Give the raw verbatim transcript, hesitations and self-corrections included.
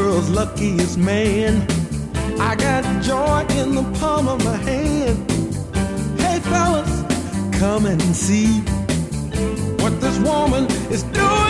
world's luckiest man. I got joy in the palm of my hand. Hey fellas, come and see what this woman is doing